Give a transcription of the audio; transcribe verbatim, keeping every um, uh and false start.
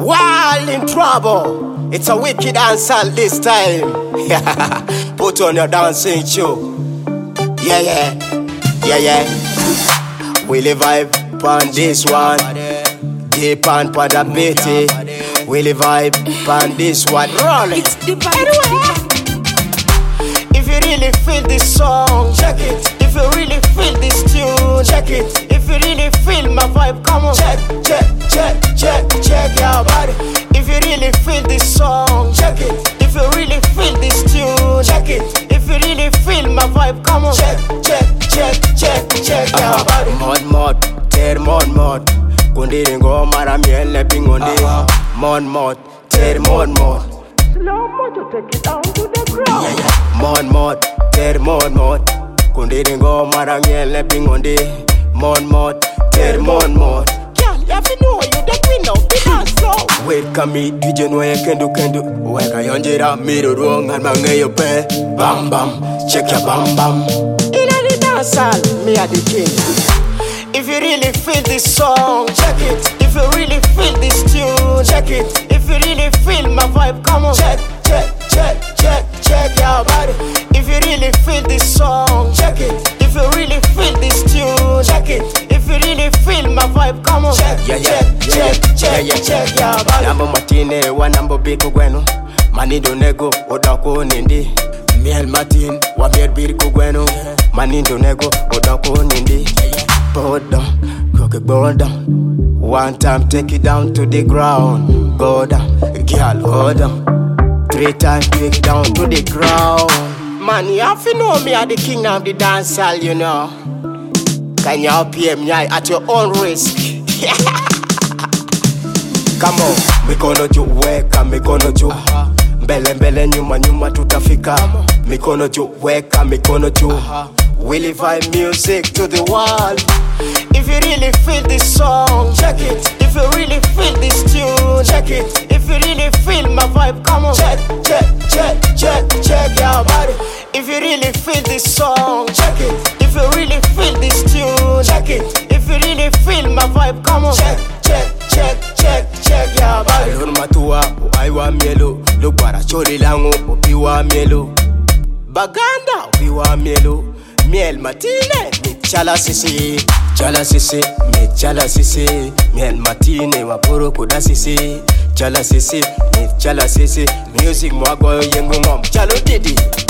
Wild in trouble. It's a wicked dancehall this time. Put on your dancing shoe. Yeah, yeah, yeah, yeah. We live vibe on this one. Deep on Pada Betty. We live vibe on this one. Rolling. Anyway. If you really feel this song, check it. If you really feel this tune, check it. If you really feel my vibe, come on. Check, check, check, check, check your body. If you really feel this song, check it. If you really feel this tune, check it. If you really feel my vibe, come on. Check, check, check, check, check your body. Mod, mod, ter mod, mod. Kundi ringo mara miele pingondi. Mod, mod, ter mod, mod. Slow mo to take it down to the ground. Yeah, yeah. Mod, mod, ter mod, mod. Kundi ringo mara miele pingondi. Mod, mod, ter mod, mod. Girl, you have to know you the queen of the dance floor. Wake me, D J no kendu kendu. Weka yonjira miru ruang and mange yo pe. Bam bam, check your bam bam. In the dancehall, me a the king. If you really feel this song, check it. If you really feel this tune, check it. If you really feel my vibe, come on. Check, check, check, check, check your body. If you really feel this song, check it. If you really feel this tune, check it. If you really feel my vibe, come on. Check, yeah, yeah, check, check, check, check your body. Nambo matine wa nambo biku gwenu. Manindo nego odako nindi. Miel matin wa miel biku gwenu. Manindo nego odako nindi. Go down, cook it, go down. One time, take it down to the ground. Go down, girl, go down. Three times, take it down to the ground. Man, you have to know me at the king of the dancehall, you know. Can you help me at your own risk? Come on, mikono juu weka, mikono juu. Mbele mbele nyuma nyuma tutafika. Mikono juu weka, mikono juu. We live vibe music to the world. If you really feel this song, check it. If you really feel this tune, check it. If you really feel my vibe, come on. Check, check, check, check, check your body. If you really feel this song, check it. If you really feel this tune, check it. If you really feel my vibe, come on. Check, check, check, check, check your body. Alun matua, uaiwa mielo. Lukwara chori langu, upiwa mielo. Baganda, upiwa mielo. Miel matine, mi chala sisi. Chala sisi, mi chala sisi. Miel matine, waporo kuda sisi. Chala sisi, mi chala sisi. Music mwago yengu ngom, chalo didi.